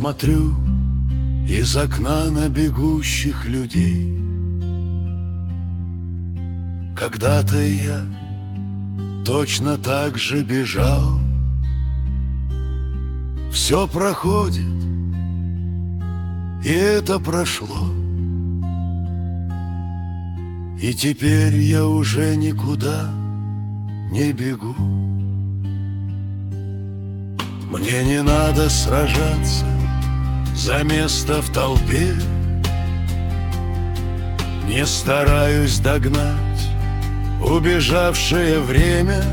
смотрю из окна на бегущих людей. Когда-то я точно так же бежал. Все проходит, и это прошло. И теперь я уже никуда не бегу. Мне не надо сражаться за место в толпе. Не стараюсь догнать убежавшее время.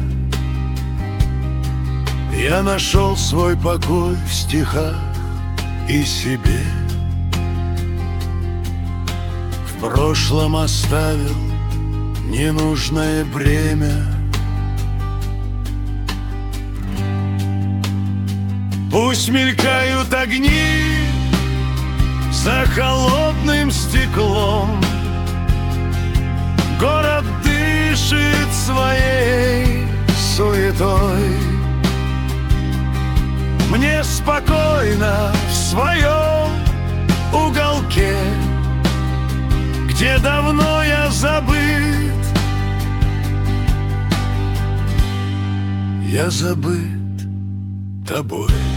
Я нашел свой покой в стихах и себе. В прошлом оставил ненужное бремя. Пусть мелькают огни за холодным стеклом. Город дышит своей суетой. Мне спокойно в своем уголке, где давно я забыт. Я забыт тобой.